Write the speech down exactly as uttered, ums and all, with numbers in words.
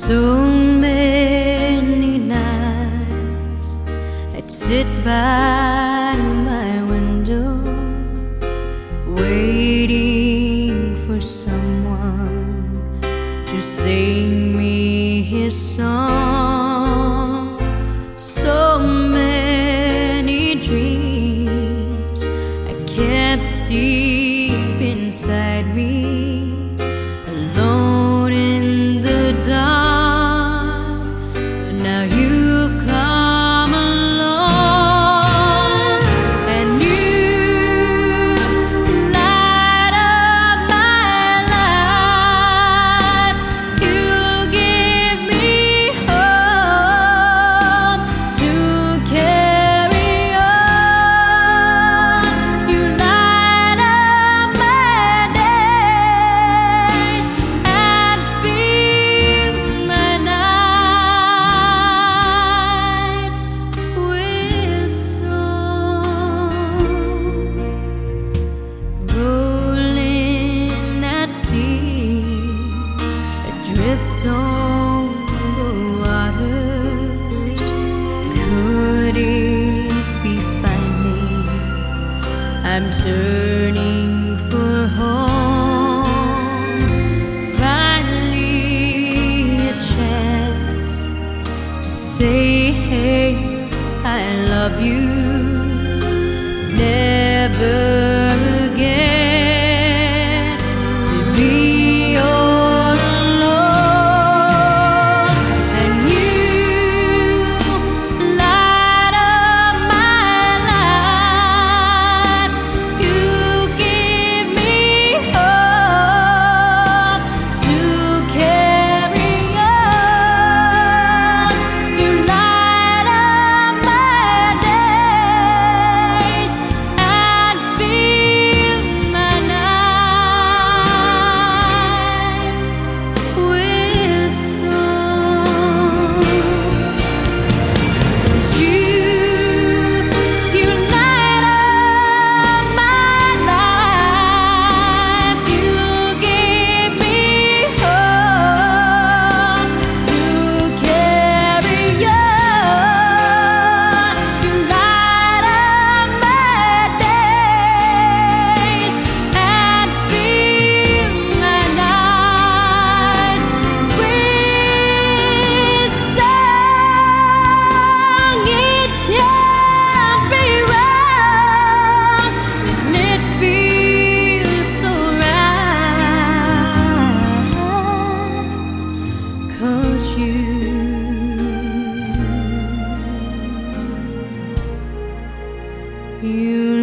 So many nights I'd sit by my window, waiting for someone to sing me his song. So many dreams I kept deep inside me, alone in the dark. But now you've come along, and you light up my life. You give me hope to carry on. You light up my days and fill my nights with song. Rolling at sea, adrift on the waters, could it be finally I'm turning for home? Finally a chance to say, hey, I love you. Never again to be all alone. And you light up my life. You give me hope to carry on. You light up my days and fill my nights with song. You, you light up my life. You give me hope to carry on. You light up my days and fill my nights with song. It can't be wrong, and it feels so right, 'cause you you